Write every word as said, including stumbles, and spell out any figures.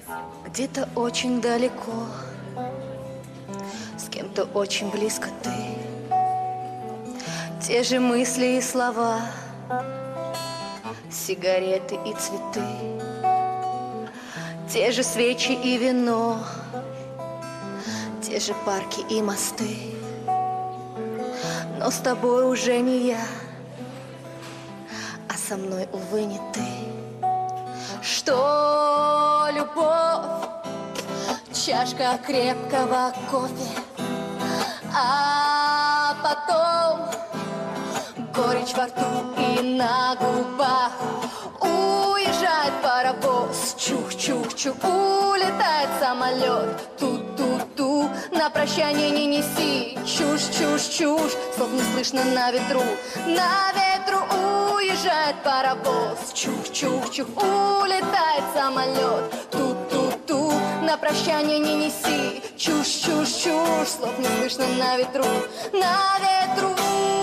Где-то очень далеко, с кем-то очень близко ты. Те же мысли и слова, сигареты и цветы, те же свечи и вино, те же парки и мосты. Но с тобой уже не я, а со мной, увы, не ты. Что любовь, чашка крепкого кофе, а потом горечь во рту и на губах. Уезжает паровоз, чух-чух-чух, улетает самолет, ту-ту-ту. На прощание не неси чушь-чушь-чушь, слов не слышно на ветру. На ветру уезжает паровоз, чух-чух-чух, улетает самолет, ту-ту-ту. На прощание не неси чушь-чушь-чушь, слов не слышно на ветру. На ветру.